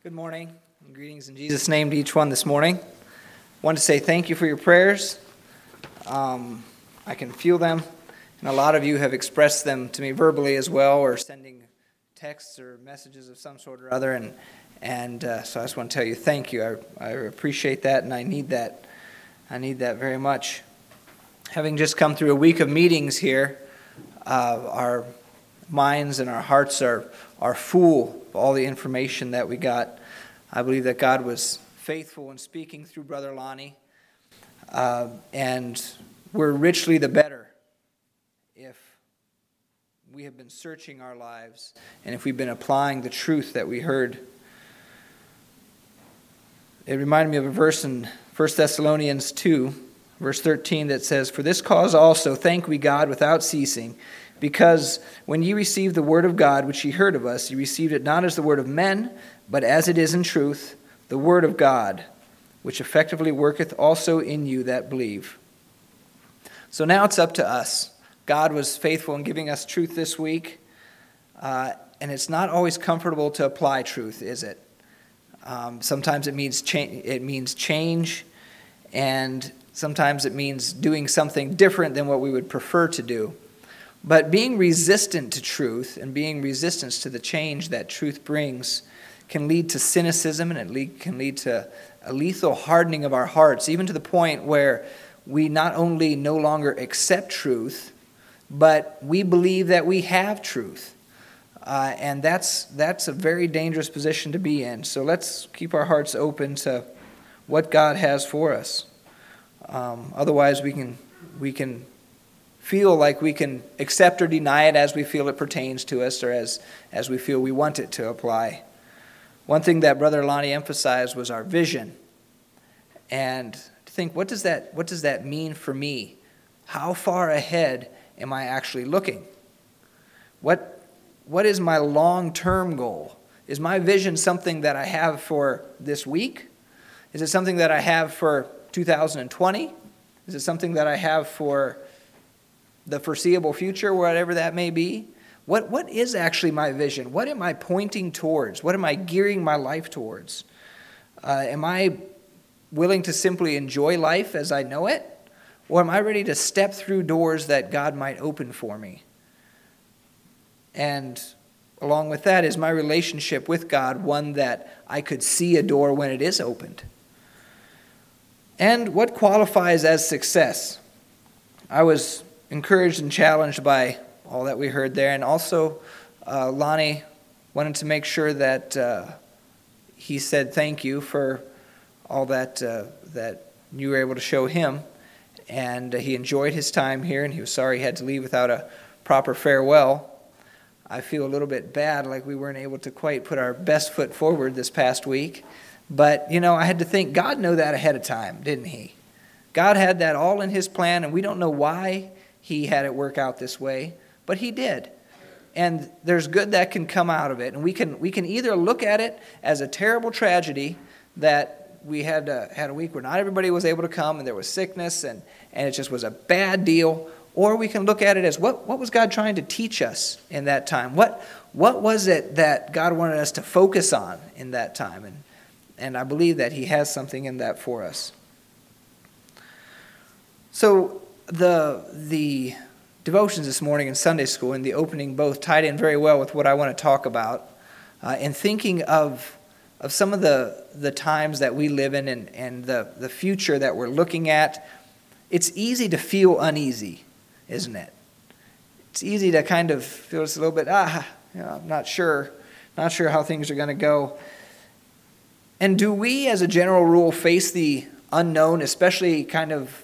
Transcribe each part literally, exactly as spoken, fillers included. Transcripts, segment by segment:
Good morning, and greetings in Jesus' name to each one this morning. I want to say thank you for your prayers. Um, I can feel them, and a lot of you have expressed them to me verbally as well, or sending texts or messages of some sort or other, and and uh, so I just want to tell you thank you. I, I appreciate that, and I need that. I need that very much. Having just come through a week of meetings here, uh, our minds and our hearts are are full of all the information that we got. I believe that God was faithful in speaking through Brother Lonnie, uh, and we're richly the better if we have been searching our lives and if we've been applying the truth that we heard. It reminded me of a verse in First Thessalonians two, verse thirteen, that says, "For this cause also thank we God without ceasing, because when ye received the word of God, which ye heard of us, ye received it not as the word of men, but as it is in truth, the word of God, which effectively worketh also in you that believe." So now it's up to us. God was faithful in giving us truth this week, uh, and it's not always comfortable to apply truth, is it? Um, sometimes it means cha- it means change, and sometimes it means doing something different than what we would prefer to do. But being resistant to truth and being resistant to the change that truth brings can lead to cynicism, and it lead, can lead to a lethal hardening of our hearts, even to the point where we not only no longer accept truth, but we believe that we have truth. Uh, and that's that's a very dangerous position to be in. So let's keep our hearts open to what God has for us. Um, otherwise, we can we can feel like we can accept or deny it as we feel it pertains to us, or as, as we feel we want it to apply. One thing that Brother Lonnie emphasized was our vision. And to think, what does that what does that mean for me? How far ahead am I actually looking? What what is my long-term goal? Is my vision something that I have for this week? Is it something that I have for two thousand twenty? Is it something that I have for the foreseeable future, whatever that may be? What what is actually my vision? What am I pointing towards? What am I gearing my life towards? Uh, am I willing to simply enjoy life as I know it? Or am I ready to step through doors that God might open for me? And along with that, is my relationship with God one that I could see a door when it is opened? And what qualifies as success? I was encouraged and challenged by all that we heard there. And also, uh, Lonnie wanted to make sure that uh, he said thank you for all that uh, that you were able to show him. And uh, he enjoyed his time here, and he was sorry he had to leave without a proper farewell. I feel a little bit bad, like we weren't able to quite put our best foot forward this past week. But, you know, I had to think, God knew that ahead of time, didn't he? God had that all in his plan, and we don't know why he had it work out this way, but he did. And there's good that can come out of it. And we can we can either look at it as a terrible tragedy that we had uh, had a week where not everybody was able to come and there was sickness and, and it just was a bad deal, or we can look at it as what, what was God trying to teach us in that time? What what was it that God wanted us to focus on in that time? And and I believe that he has something in that for us. So The the devotions this morning in Sunday school and the opening both tied in very well with what I want to talk about. Uh, and thinking of of some of the, the times that we live in and, and the, the future that we're looking at, it's easy to feel uneasy, isn't it? It's easy to kind of feel just a little bit, ah, you know, I'm not sure, not sure how things are going to go. And do we, as a general rule, face the unknown, especially kind of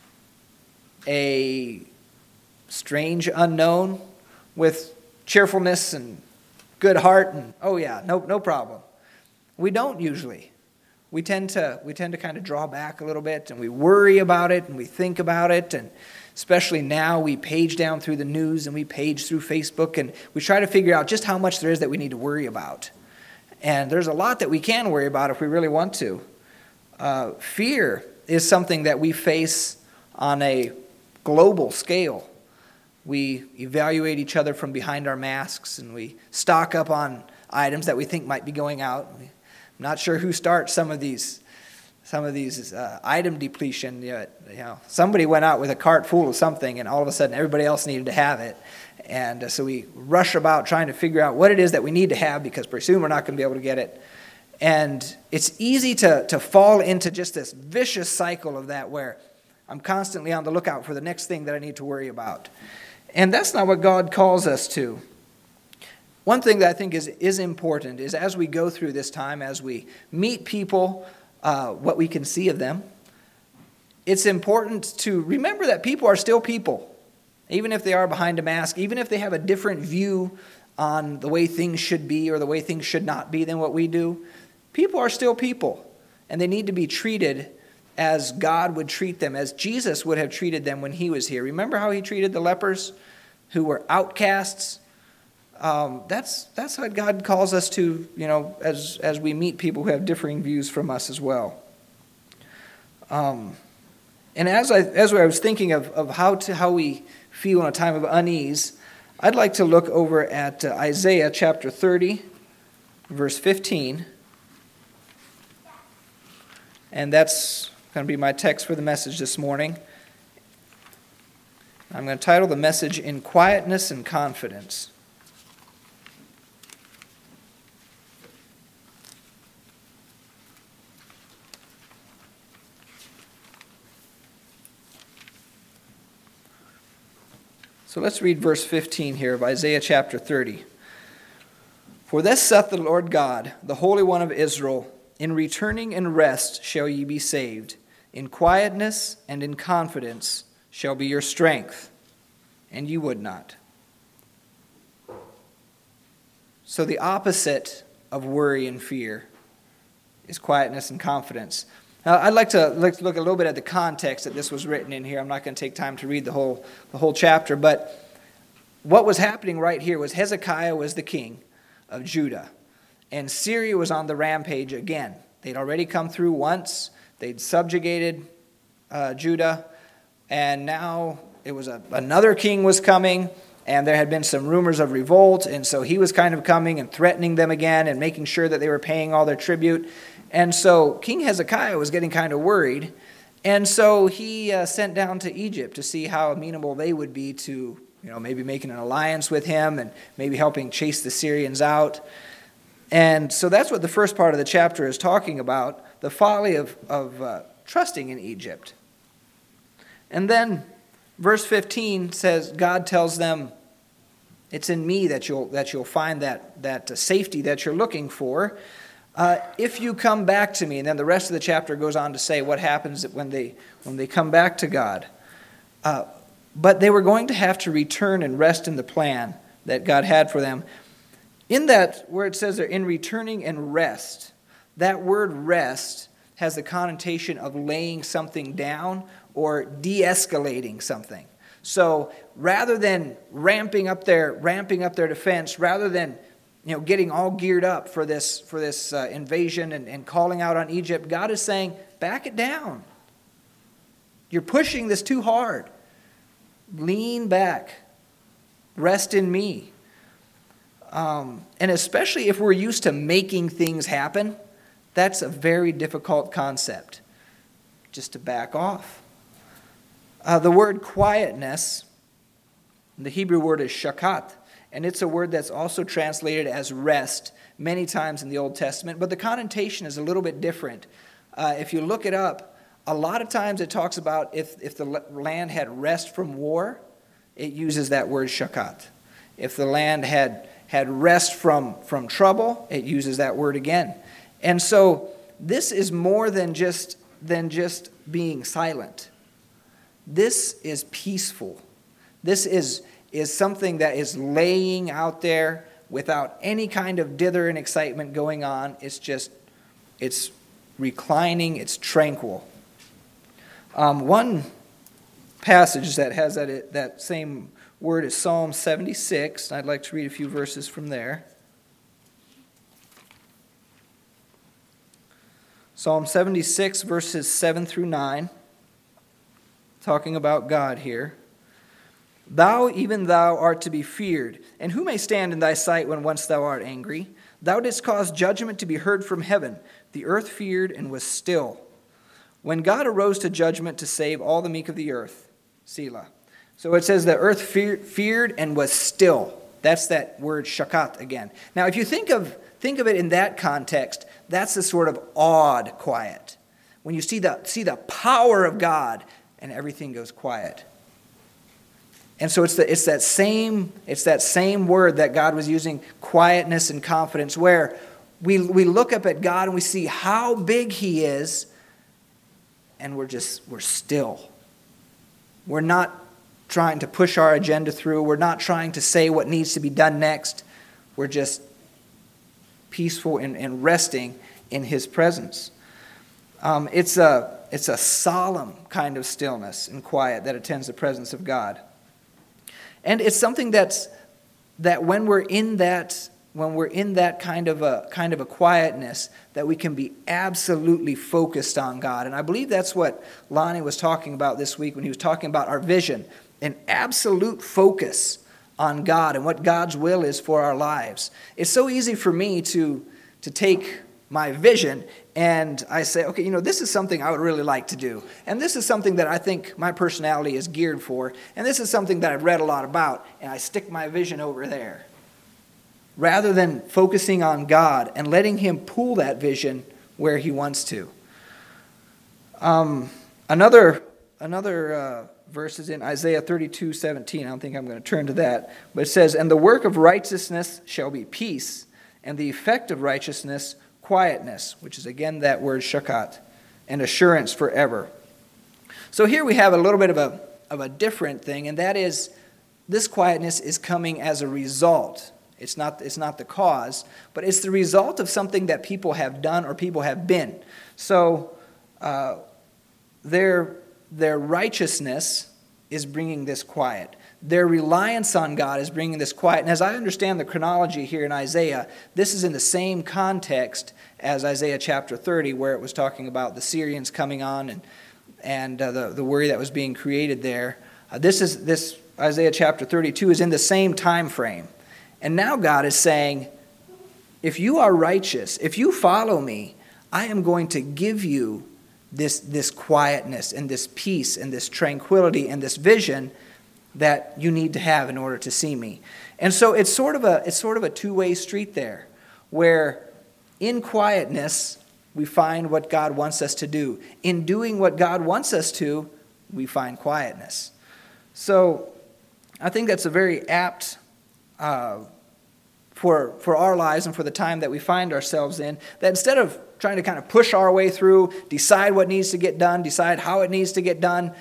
a strange unknown, with cheerfulness and good heart and oh yeah, no no problem? We don't usually. We tend to we tend to kind of draw back a little bit, and we worry about it and we think about it, and especially now we page down through the news and we page through Facebook and we try to figure out just how much there is that we need to worry about. And there's a lot that we can worry about if we really want to. Uh, fear is something that we face on a global scale. We evaluate each other from behind our masks, and we stock up on items that we think might be going out. I'm not sure who starts some of these some of these uh, item depletion. You know, somebody went out with a cart full of something, and all of a sudden everybody else needed to have it. And uh, so we rush about trying to figure out what it is that we need to have, because pretty soon we're not going to be able to get it. And it's easy to, to fall into just this vicious cycle of that, where I'm constantly on the lookout for the next thing that I need to worry about. And that's not what God calls us to. One thing that I think is, is important is, as we go through this time, as we meet people, uh, what we can see of them, it's important to remember that people are still people. Even if they are behind a mask, even if they have a different view on the way things should be or the way things should not be than what we do, people are still people. And they need to be treated as God would treat them, as Jesus would have treated them when he was here. Remember how he treated the lepers who were outcasts? Um, that's that's what God calls us to, you know, as as we meet people who have differing views from us as well. Um, and as I as I was thinking of, of how to how we feel in a time of unease, I'd like to look over at uh, Isaiah chapter thirty, verse fifteen. And that's going to be my text for the message this morning. I'm going to title the message, "In Quietness and Confidence." So let's read verse fifteen here of Isaiah chapter thirty. "For thus saith the Lord God, the Holy One of Israel, in returning and rest shall ye be saved. In quietness and in confidence shall be your strength, and ye would not." So the opposite of worry and fear is quietness and confidence. Now, I'd like to look a little bit at the context that this was written in here. I'm not going to take time to read the whole the whole chapter, but what was happening right here was Hezekiah was the king of Judah, and Syria was on the rampage again. They'd already come through once. They'd subjugated uh, Judah, and now it was a, another king was coming, and there had been some rumors of revolt, and so he was kind of coming and threatening them again and making sure that they were paying all their tribute. And so King Hezekiah was getting kind of worried, and so he uh, sent down to Egypt to see how amenable they would be to, you know, maybe making an alliance with him and maybe helping chase the Syrians out. And so that's what the first part of the chapter is talking about, the folly of, of uh, trusting in Egypt. And then verse fifteen says, God tells them, it's in me that you'll that you'll find that, that uh, safety that you're looking for. Uh, if you come back to me. And then the rest of the chapter goes on to say what happens when they when they come back to God. Uh, but they were going to have to return and rest in the plan that God had for them. In that, where it says they're in returning and rest, that word rest has the connotation of laying something down or de-escalating something. So rather than ramping up their ramping up their defense, rather than you know, getting all geared up for this for this uh, invasion and, and calling out on Egypt, God is saying, back it down. You're pushing this too hard. Lean back. Rest in me. Um, and especially if we're used to making things happen, that's a very difficult concept, just to back off. Uh, the word quietness, the Hebrew word is shakat. And it's a word that's also translated as rest many times in the Old Testament. But the connotation is a little bit different. Uh, if you look it up, a lot of times it talks about if, if the land had rest from war, it uses that word shakat. If the land had, had rest from, from trouble, it uses that word again. And so this is more than just, than just being silent. This is peaceful. This is... is something that is laying out there without any kind of dither and excitement going on. It's just, it's reclining, it's tranquil. Um, one passage that has that, that same word is Psalm seventy-six, and I'd like to read a few verses from there. Psalm seventy-six, verses seven through nine, talking about God here. "Thou, even thou, art to be feared, and who may stand in thy sight when once thou art angry? Thou didst cause judgment to be heard from heaven. The earth feared and was still. When God arose to judgment to save all the meek of the earth. Selah. So it says the earth fear, feared and was still. That's that word shakat again. Now if you think of think of it in that context, that's the sort of awed quiet. When you see the see the power of God and everything goes quiet. And so it's the, it's that same it's that same word that God was using, quietness and confidence, where we we look up at God and we see how big He is, and we're just we're still. We're not trying to push our agenda through. We're not trying to say what needs to be done next. We're just peaceful and, and resting in His presence. Um, it's a it's a solemn kind of stillness and quiet that attends the presence of God. And it's something that's that when we're in that when we're in that kind of a kind of a quietness, that we can be absolutely focused on God. And I believe that's what Lonnie was talking about this week when he was talking about our vision, an absolute focus on God and what God's will is for our lives. It's so easy for me to to take my vision and I say, okay, you know, this is something I would really like to do. And this is something that I think my personality is geared for. And this is something that I've read a lot about. And I stick my vision over there. Rather than focusing on God and letting Him pull that vision where He wants to. Um, another another uh, verse is in Isaiah thirty-two seventeen. I don't think I'm going to turn to that. But it says, and the work of righteousness shall be peace, and the effect of righteousness quietness, which is again that word shakat, and assurance forever. So here we have a little bit of a of a different thing, and that is this quietness is coming as a result. It's not it's not the cause, but it's the result of something that people have done or people have been. So uh, their their righteousness is bringing this quiet. Their reliance on God is bringing this quiet. And as I understand the chronology here in Isaiah, this is in the same context as Isaiah chapter thirty, where it was talking about the Syrians coming on and and uh, the, the worry that was being created there. Uh, this is this Isaiah chapter thirty-two is in the same time frame. And now God is saying, if you are righteous, if you follow me, I am going to give you this, this quietness and this peace and this tranquility and this vision that you need to have in order to see me. And so it's sort of a it's sort of a two-way street there, where in quietness we find what God wants us to do. In doing what God wants us to, we find quietness. So I think that's a very apt uh, for for our lives and for the time that we find ourselves in, that instead of trying to kind of push our way through, decide what needs to get done, decide how it needs to get done,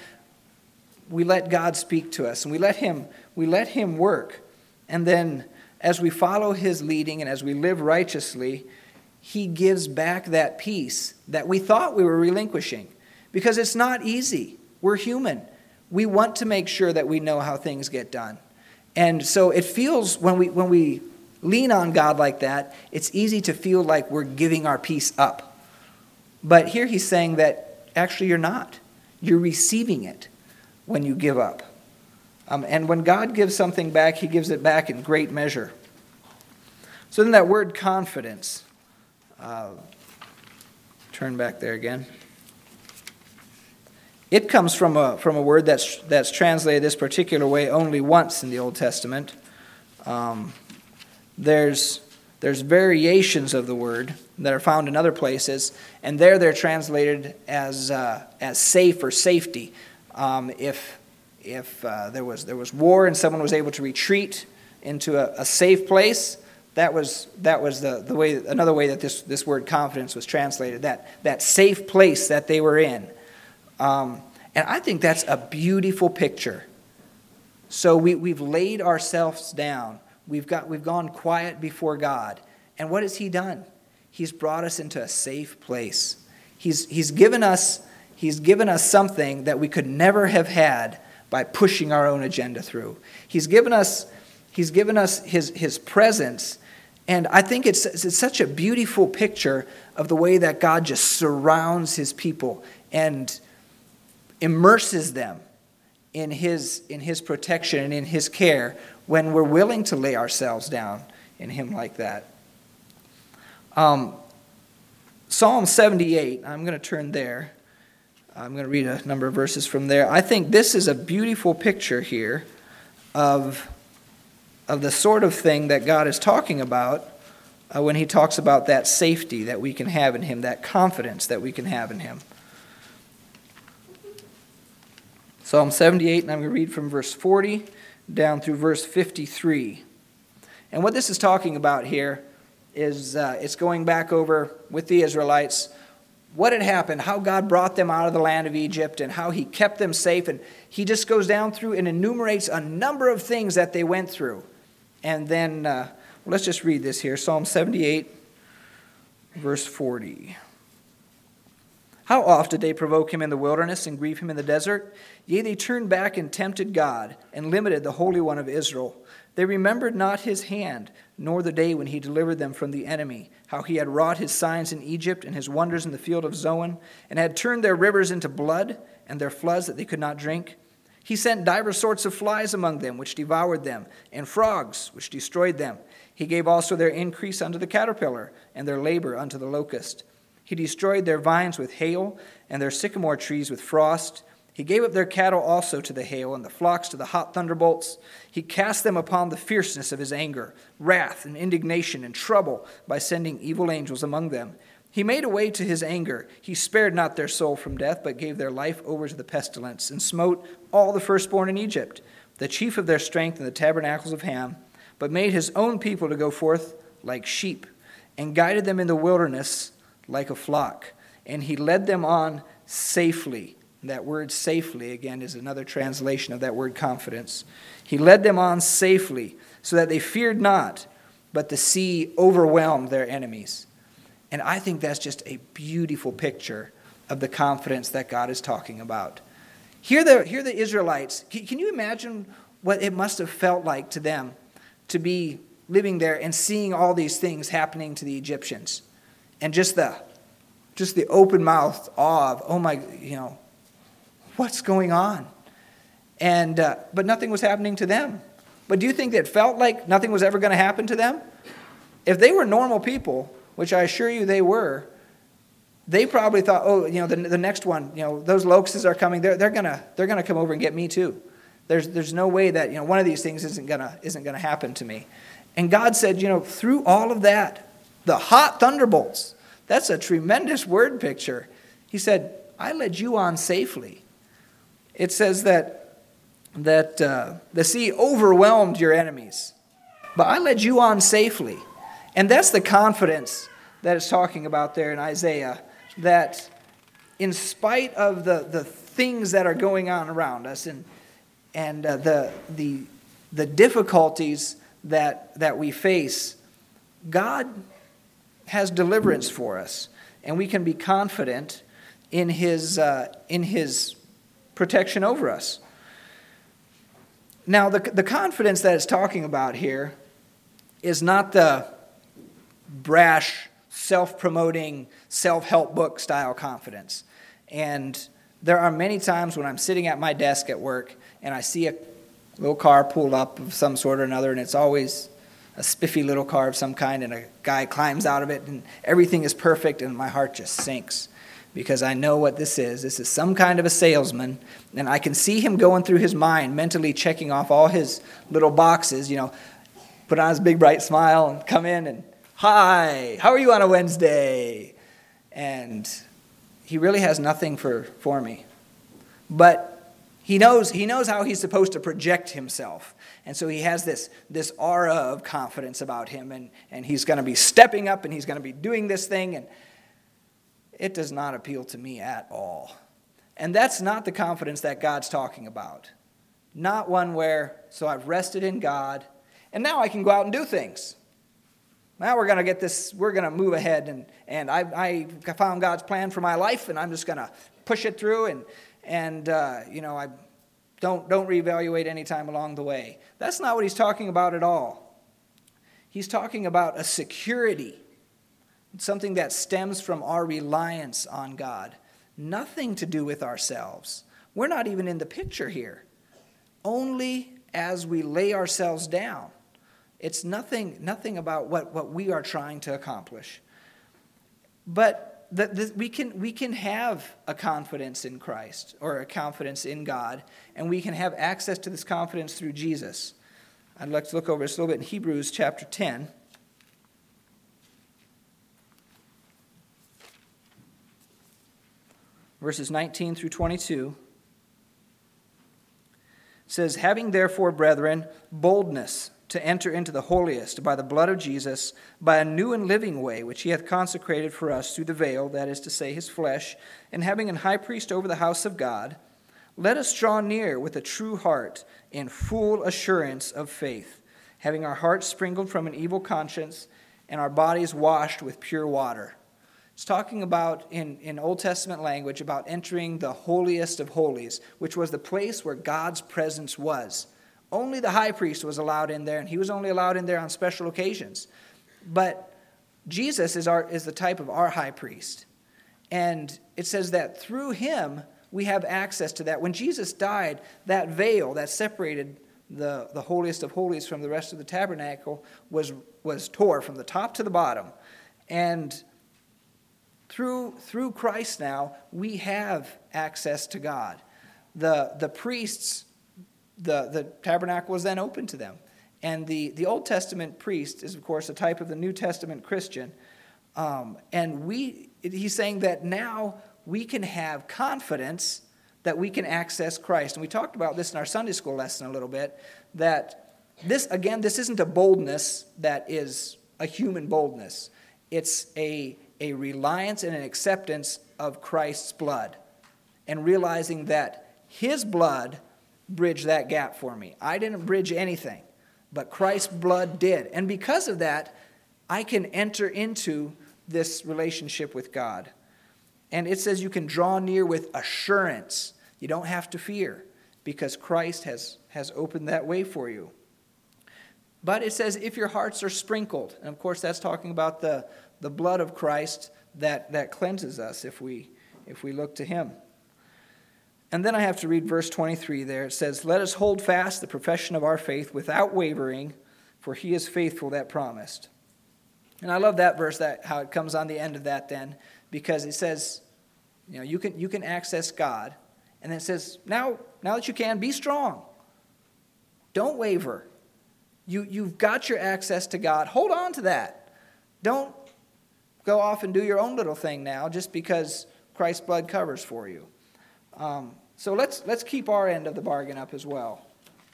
we let God speak to us, and we let him we let him work. And then as we follow his leading and as we live righteously, he gives back that peace that we thought we were relinquishing. Because it's not easy. We're human. We want to make sure that we know how things get done. And so it feels, when we when we lean on God like that, it's easy to feel like we're giving our peace up. But here he's saying that actually you're not. You're receiving it when you give up. Um, and when God gives something back, he gives it back in great measure. So then that word confidence. Uh, turn back there again. It comes from a from a word that's that's translated this particular way only once in the Old Testament. Um, there's there's variations of the word that are found in other places, and there they're translated as uh, as safe or safety. Um, if if uh, there was there was war and someone was able to retreat into a, a safe place, that was that was the, the way another way that this, this word confidence was translated. That that safe place that they were in. Um, and I think that's a beautiful picture. So we, we've laid ourselves down. We've got we've gone quiet before God. And what has he done? He's brought us into a safe place. He's he's given us he's given us something that we could never have had by pushing our own agenda through. He's given us he's given us his his presence. And I think it's it's such a beautiful picture of the way that God just surrounds his people and immerses them in his in his protection and in his care when we're willing to lay ourselves down in him like that. Um, Psalm seventy-eight, I'm going to turn there. I'm going to read a number of verses from there. I think this is a beautiful picture here of, of the sort of thing that God is talking about uh, when he talks about that safety that we can have in him, that confidence that we can have in him. Psalm seventy-eight, and I'm going to read from verse forty down through verse fifty-three. And what this is talking about here is uh, it's going back over with the Israelites what had happened, how God brought them out of the land of Egypt and how he kept them safe. And he just goes down through and enumerates a number of things that they went through. And then, uh, well, let's just read this here. Psalm seventy-eight, verse forty. How oft did they provoke him in the wilderness and grieve him in the desert? Yea, they turned back and tempted God and limited the Holy One of Israel. They remembered not his hand, nor the day when he delivered them from the enemy, how he had wrought his signs in Egypt and his wonders in the field of Zoan, and had turned their rivers into blood, and their floods that they could not drink. He sent divers sorts of flies among them, which devoured them, and frogs, which destroyed them. He gave also their increase unto the caterpillar, and their labor unto the locust. He destroyed their vines with hail, and their sycamore trees with frost. He gave up their cattle also to the hail, and the flocks to the hot thunderbolts. He cast them upon the fierceness of his anger, wrath and indignation and trouble, by sending evil angels among them. He made a way to his anger. He spared not their soul from death, but gave their life over to the pestilence, and smote all the firstborn in Egypt, the chief of their strength in the tabernacles of Ham, but made his own people to go forth like sheep, and guided them in the wilderness like a flock. And he led them on safely. That word safely, again, is another translation of that word confidence. He led them on safely, so that they feared not, but the sea overwhelmed their enemies. And I think that's just a beautiful picture of the confidence that God is talking about. Here the, here the Israelites, can, can you imagine what it must have felt like to them to be living there and seeing all these things happening to the Egyptians? And just the, just the open-mouthed awe of, oh my, you know, what's going on? And uh, but nothing was happening to them. But do you think it felt like nothing was ever going to happen to them? If they were normal people, which I assure you they were, they probably thought, oh, you know, the, the next one, you know, those locusts are coming. They're they're gonna they're gonna come over and get me too. There's there's no way that, you know, one of these things isn't gonna isn't gonna happen to me. And God said, you know, through all of that, the hot thunderbolts. That's a tremendous word picture. He said, I led you on safely. It says that, that uh, the sea overwhelmed your enemies, but I led you on safely. And that's the confidence that it's talking about there in Isaiah, that in spite of the, the things that are going on around us and, and uh, the, the, the difficulties that, that we face, God has deliverance for us, and we can be confident in his uh, in his protection over us. Now, the the confidence that it's talking about here is not the brash, self-promoting, self-help book style confidence. And there are many times when I'm sitting at my desk at work and I see a little car pull up of some sort or another, and it's always a spiffy little car of some kind, and a guy climbs out of it, and everything is perfect, and my heart just sinks because I know what this is. This is some kind of a salesman, and I can see him going through his mind, mentally checking off all his little boxes, you know, put on his big bright smile and come in and, hi, how are you on a Wednesday? And he really has nothing for, for me. But he knows he knows how he's supposed to project himself. And so he has this, this aura of confidence about him, and, and he's going to be stepping up, and he's going to be doing this thing, and it does not appeal to me at all. And that's not the confidence that God's talking about. Not one where, so I've rested in God, and now I can go out and do things. Now we're going to get this, we're going to move ahead, and, and I, I found God's plan for my life, and I'm just going to push it through, and, and uh, you know, I don't, don't reevaluate any time along the way. That's not what he's talking about at all. He's talking about a security, something that stems from our reliance on God. Nothing to do with ourselves. We're not even in the picture here. Only as we lay ourselves down. It's nothing, nothing about what, what we are trying to accomplish. But the, the, we can we can have a confidence in Christ, or a confidence in God, and we can have access to this confidence through Jesus. I'd like to look over this a little bit in Hebrews chapter ten. Verses nineteen through twenty-two. It says, "Having therefore, brethren, boldness to enter into the holiest by the blood of Jesus, by a new and living way, which he hath consecrated for us through the veil, that is to say, his flesh, and having an high priest over the house of God, let us draw near with a true heart in full assurance of faith, having our hearts sprinkled from an evil conscience and our bodies washed with pure water." It's talking about, in, in Old Testament language, about entering the holiest of holies, which was the place where God's presence was. Only the high priest was allowed in there, and he was only allowed in there on special occasions. But Jesus is our is the type of our high priest. And it says that through him, we have access to that. When Jesus died, that veil that separated the, the holiest of holies from the rest of the tabernacle was, was tore from the top to the bottom. And through, through Christ now, we have access to God. The, the priests, the, the tabernacle was then open to them. And the, the Old Testament priest is, of course, a type of the New Testament Christian. Um, and we, he's saying that now we can have confidence that we can access Christ. And we talked about this in our Sunday school lesson a little bit, that this, again, this isn't a boldness that is a human boldness. It's a, a reliance and an acceptance of Christ's blood, and realizing that his blood bridged that gap for me. I didn't bridge anything, but Christ's blood did. And because of that, I can enter into this relationship with God. And it says you can draw near with assurance. You don't have to fear, because Christ has, has opened that way for you. But it says if your hearts are sprinkled, and of course that's talking about the, the blood of Christ that, that cleanses us if we, if we look to him. And then I have to read verse twenty-three there. It says, "Let us hold fast the profession of our faith without wavering, for he is faithful that promised." And I love that verse, that how it comes on the end of that then, because it says, you know, you can you can access God, and then it says, now, now that you can, be strong. Don't waver. You, you've got your access to God. Hold on to that. Don't go off and do your own little thing now just because Christ's blood covers for you. Um, so let's let's keep our end of the bargain up as well.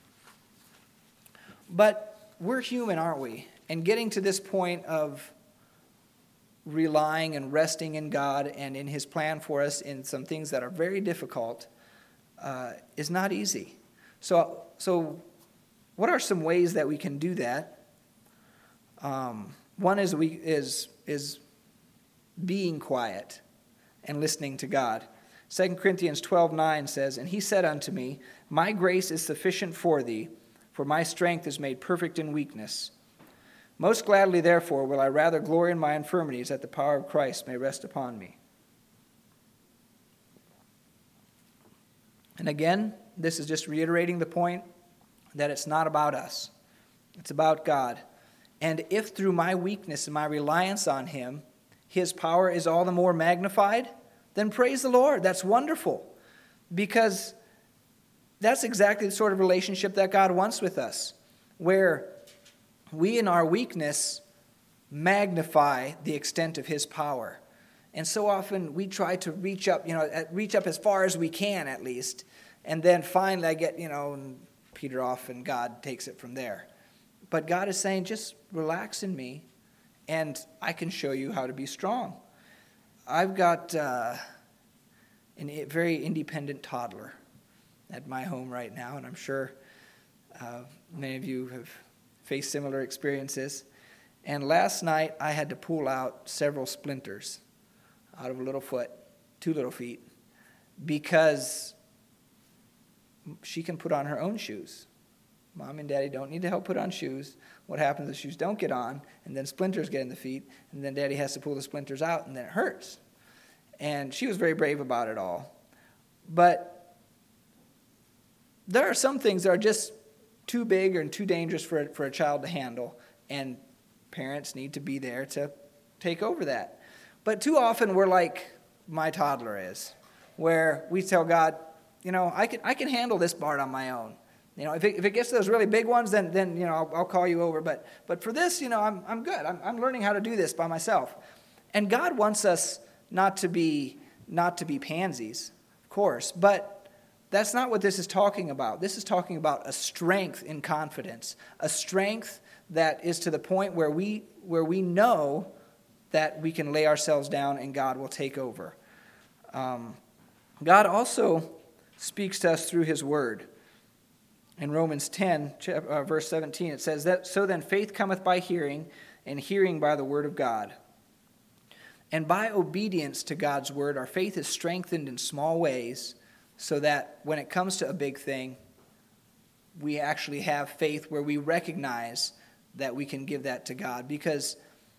But we're human, aren't we? And getting to this point of relying and resting in God and in his plan for us in some things that are very difficult uh, is not easy. So, so what are some ways that we can do that? Um, one is we is is being quiet and listening to God. Second Corinthians twelve nine says, "And he said unto me, My grace is sufficient for thee, for my strength is made perfect in weakness. Most gladly, therefore, will I rather glory in my infirmities, that the power of Christ may rest upon me." And again, this is just reiterating the point that it's not about us. It's about God. And if through my weakness and my reliance on him, his power is all the more magnified, then praise the Lord. That's wonderful. Because that's exactly the sort of relationship that God wants with us, where we in our weakness magnify the extent of his power. And so often we try to reach up, you know, reach up as far as we can at least, and then finally I get, you know, and peter off and God takes it from there. But God is saying, just relax in me and I can show you how to be strong. I've got uh, a very independent toddler at my home right now, and I'm sure uh, many of you have faced similar experiences. And last night I had to pull out several splinters out of a little foot, two little feet, because she can put on her own shoes. Mom and Daddy don't need to help put on shoes. What happens is shoes don't get on, and then splinters get in the feet, and then Daddy has to pull the splinters out, and then it hurts. And she was very brave about it all. But there are some things that are just too big and too dangerous for a, for a child to handle, and parents need to be there to take over that. But too often we're like my toddler is, where we tell God, you know, I can I can handle this part on my own. You know, if it, if it gets to those really big ones, then then you know I'll, I'll call you over. But but for this, you know, I'm I'm good. I'm I'm learning how to do this by myself. And God wants us not to be not to be pansies, of course, but that's not what this is talking about. This is talking about a strength in confidence, a strength that is to the point where we where we know that we can lay ourselves down and God will take over. Um, God also speaks to us through his word. In Romans ten, uh, verse seventeen, it says, that so then faith cometh by hearing, and hearing by the word of God. And by obedience to God's word, our faith is strengthened in small ways, so that when it comes to a big thing, we actually have faith where we recognize that we can give that to God. Because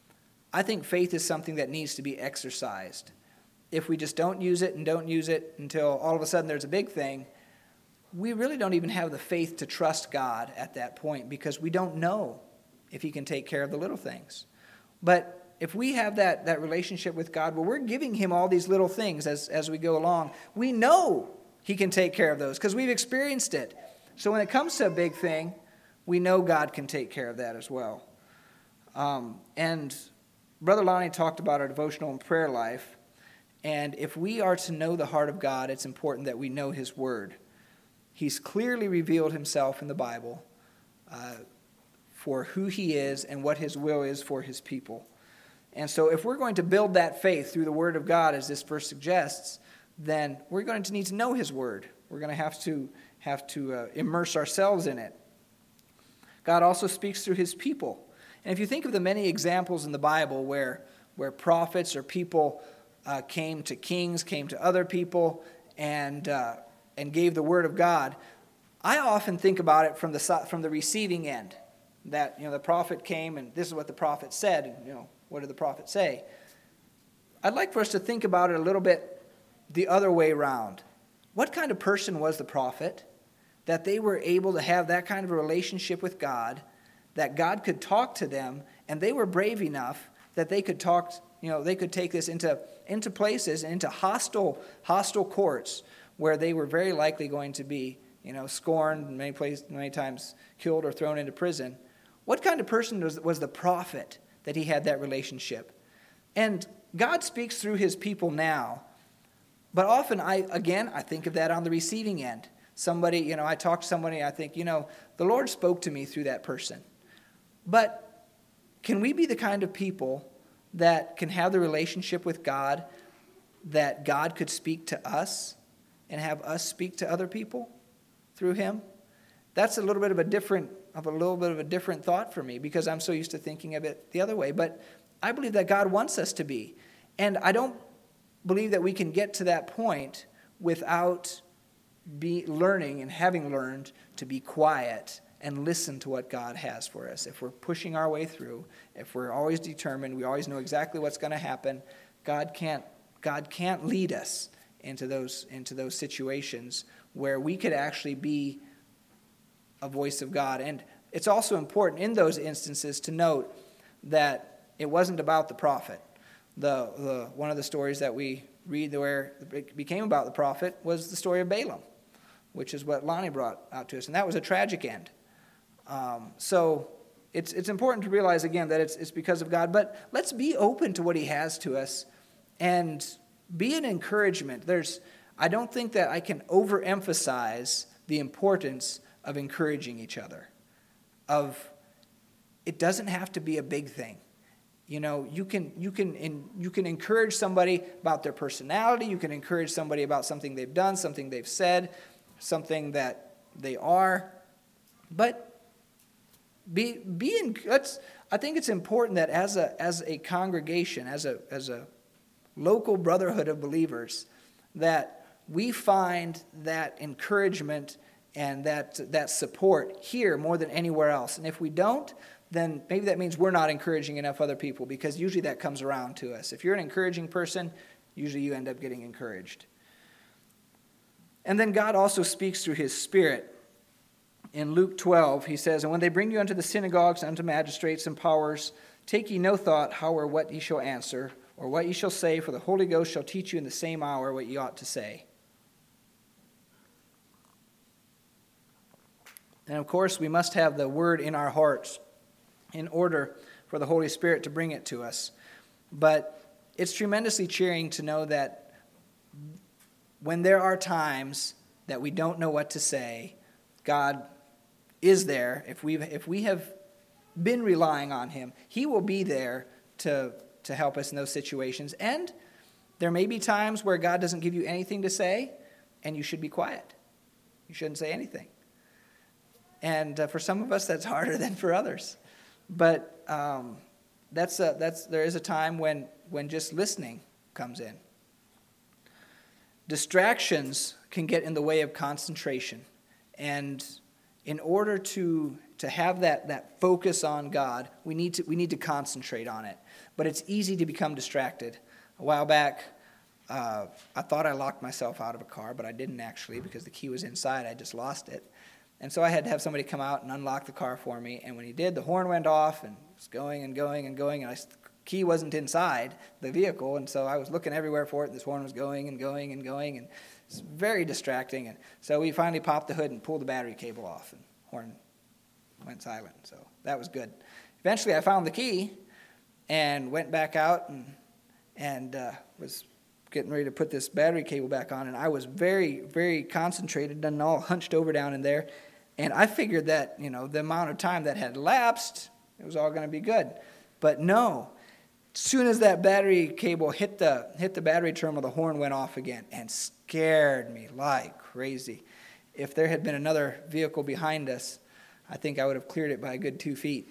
I think faith is something that needs to be exercised. If we just don't use it and don't use it until all of a sudden there's a big thing, we really don't even have the faith to trust God at that point, because we don't know if he can take care of the little things. But if we have that, that relationship with God where we're giving him all these little things as, as we go along, we know he can take care of those because we've experienced it. So when it comes to a big thing, we know God can take care of that as well. Um, and Brother Lonnie talked about our devotional and prayer life. And if we are to know the heart of God, it's important that we know his word. He's clearly revealed himself in the Bible uh, for who he is and what his will is for his people. And so if we're going to build that faith through the word of God, as this verse suggests, then we're going to need to know his word. We're going to have to have to uh, immerse ourselves in it. God also speaks through his people. And if you think of the many examples in the Bible where, where prophets or people uh, came to kings, came to other people, and uh, and gave the word of God, I often think about it from the from the receiving end. That, you know, the prophet came and this is what the prophet said, and, you know, what did the prophet say? I'd like for us to think about it a little bit the other way around. What kind of person was the prophet that they were able to have that kind of a relationship with God, that God could talk to them, and they were brave enough that they could talk, you know, they could take this into, into places, into hostile, hostile courts where they were very likely going to be, you know, scorned, many places, many times killed or thrown into prison. What kind of person was, was the prophet that he had that relationship? And God speaks through his people now. But often, I again, I think of that on the receiving end. Somebody, you know, I talk to somebody, I think, you know, the Lord spoke to me through that person. But can we be the kind of people that can have the relationship with God that God could speak to us and have us speak to other people through him? That's a little bit of a different of a little bit of a different thought for me, because I'm so used to thinking of it the other way. But I believe that God wants us to be. And I don't believe that we can get to that point without be learning and having learned to be quiet and listen to what God has for us. If we're pushing our way through, if we're always determined, we always know exactly what's going to happen, God can't God can't lead us into those into those situations where we could actually be a voice of God. And it's also important in those instances to note that it wasn't about the prophet. The, the one of the stories that we read where it became about the prophet was the story of Balaam, which is what Lonnie brought out to us. And that was a tragic end. Um, so it's it's important to realize, again, that it's it's because of God. But let's be open to what he has to us and be an encouragement. There's I don't think that I can overemphasize the importance of encouraging each other. Of it doesn't have to be a big thing. You know, you can you can in, you can encourage somebody about their personality. You can encourage somebody about something they've done, something they've said, something that they are. But be be in. Let's. I think it's important that as a as a congregation, as a as a local brotherhood of believers, that we find that encouragement and that that support here more than anywhere else. And if we don't, then maybe that means we're not encouraging enough other people, because usually that comes around to us. If you're an encouraging person, usually you end up getting encouraged. And then God also speaks through his Spirit. In Luke twelve, he says, "And when they bring you unto the synagogues, unto magistrates and powers, take ye no thought how or what ye shall answer, or what ye shall say, for the Holy Ghost shall teach you in the same hour what ye ought to say. And of course, we must have the word in our hearts in order for the Holy Spirit to bring it to us. But it's tremendously cheering to know that when there are times that we don't know what to say, God is there. If we if we have been relying on him, he will be there to, to help us in those situations. And there may be times where God doesn't give you anything to say, and you should be quiet. You shouldn't say anything. And uh, for some of us, that's harder than for others. But um, that's a, that's there is a time when, when just listening comes in. Distractions can get in the way of concentration. And in order to, to have that, that focus on God, we need to we need to concentrate on it. But it's easy to become distracted. A while back, uh, I thought I locked myself out of a car, but I didn't actually because the key was inside. I just lost it. And so I had to have somebody come out and unlock the car for me. And when he did, the horn went off and it was going and going and going. And I, the key wasn't inside the vehicle. And so I was looking everywhere for it. And this horn was going and going and going. And it's very distracting. And so we finally popped the hood and pulled the battery cable off. And the horn went silent. So that was good. Eventually I found the key and went back out and, and uh, was getting ready to put this battery cable back on. And I was very, very concentrated and all hunched over down in there. And I figured that, you know, the amount of time that had lapsed, it was all going to be good. But no, as soon as that battery cable hit the hit the battery terminal, the horn went off again and scared me like crazy. If there had been another vehicle behind us, I think I would have cleared it by a good two feet.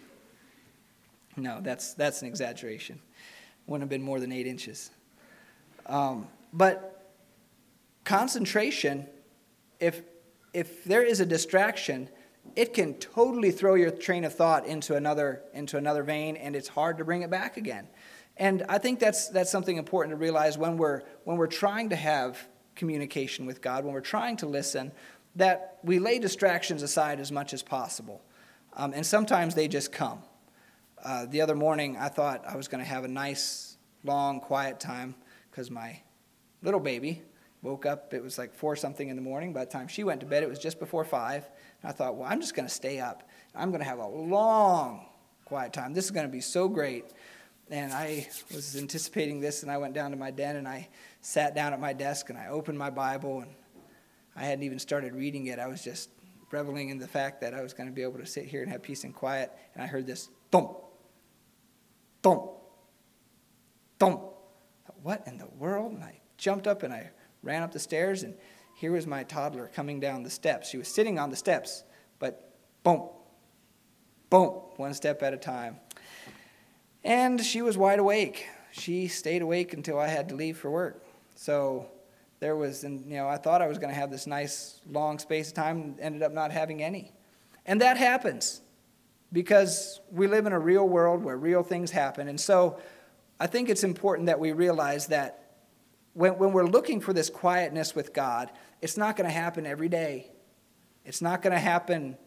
No, that's that's an exaggeration. Wouldn't have been more than eight inches. Um, but concentration, if if there is a distraction, it can totally throw your train of thought into another into another vein, and it's hard to bring it back again. And I think that's that's something important to realize when we're when we're trying to have communication with God, when we're trying to listen, that we lay distractions aside as much as possible. Um, and sometimes they just come. Uh, the other morning, I thought I was going to have a nice, long, quiet time because my little baby woke up. It was like four something in the morning. By the time she went to bed, it was just before five. And I thought, well, I'm just going to stay up. I'm going to have a long, quiet time. This is going to be so great. And I was anticipating this, and I went down to my den, and I sat down at my desk, and I opened my Bible, and I hadn't even started reading yet. I was just reveling in the fact that I was going to be able to sit here and have peace and quiet. And I heard this thump, thump, thump. What in the world? And I jumped up and I ran up the stairs, and here was my toddler coming down the steps. She was sitting on the steps, but boom, boom, one step at a time. And she was wide awake. She stayed awake until I had to leave for work. So there was, and you know, I thought I was going to have this nice long space of time, and ended up not having any. And that happens because we live in a real world where real things happen. And so I think it's important that we realize that when, when we're looking for this quietness with God, it's not going to happen every day. It's not going to happen,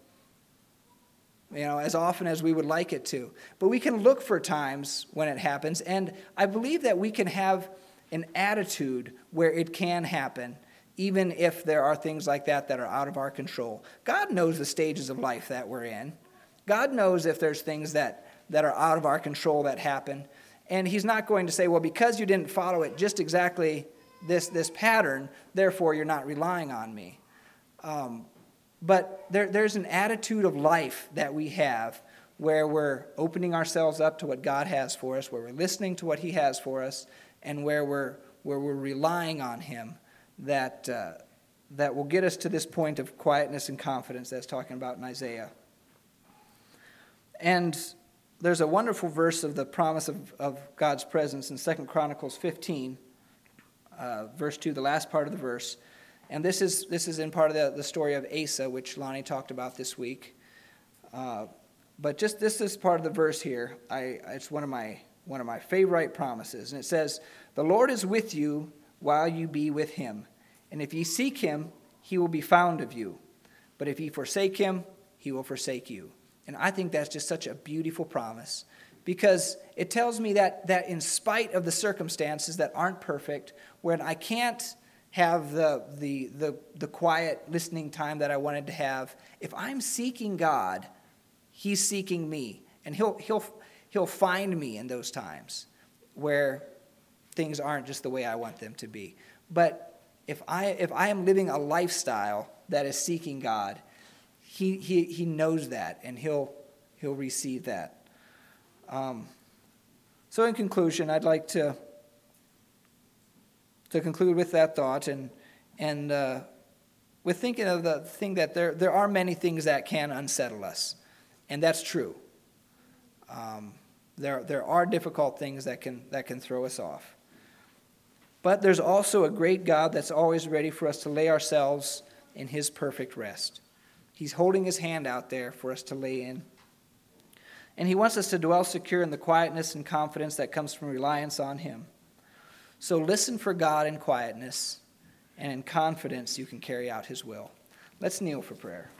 you know, as often as we would like it to. But we can look for times when it happens, and I believe that we can have an attitude where it can happen, even if there are things like that that are out of our control. God knows the stages of life that we're in. God knows if there's things that, that are out of our control that happen. And he's not going to say, well, because you didn't follow it just exactly this, this pattern, therefore you're not relying on me. Um, but there, there's an attitude of life that we have where we're opening ourselves up to what God has for us, where we're listening to what he has for us, and where we're, where we're relying on him that, uh, that will get us to this point of quietness and confidence that's talking about in Isaiah. And there's a wonderful verse of the promise of, of God's presence in Second Chronicles fifteen, uh, verse two, the last part of the verse. And this is this is in part of the, the story of Asa, which Lonnie talked about this week. Uh, but just this is part of the verse here. I it's one of my one of my favorite promises, and it says, "The Lord is with you while you be with him, and if ye seek him, he will be found of you. But if ye forsake him, he will forsake you." And I think that's just such a beautiful promise, because it tells me that, that in spite of the circumstances that aren't perfect, when I can't have the, the, the, the quiet listening time that I wanted to have, if I'm seeking God, he's seeking me. And he'll, he'll, he'll find me in those times where things aren't just the way I want them to be. But if I, if I am living a lifestyle that is seeking God, he, he, he knows that, and he'll, he'll receive that. Um, so in conclusion, I'd like to to conclude with that thought, and and uh, with thinking of the thing that there there are many things that can unsettle us, and that's true. Um, there there are difficult things that can that can throw us off, but there's also a great God that's always ready for us to lay ourselves in His perfect rest. He's holding His hand out there for us to lay in. And He wants us to dwell secure in the quietness and confidence that comes from reliance on Him. So listen for God in quietness, and in confidence you can carry out His will. Let's kneel for prayer.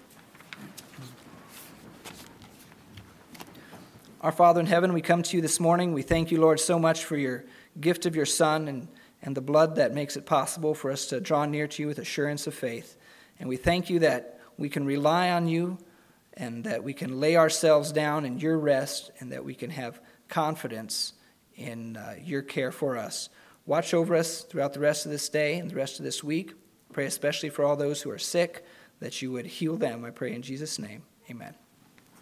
Our Father in heaven, we come to you this morning. We thank you, Lord, so much for your gift of your Son and, and the blood that makes it possible for us to draw near to you with assurance of faith. And we thank you that we can rely on you, and that we can lay ourselves down in your rest, and that we can have confidence in uh, your care for us. Watch over us throughout the rest of this day and the rest of this week. Pray especially for all those who are sick, that you would heal them. I pray in Jesus' name. Amen.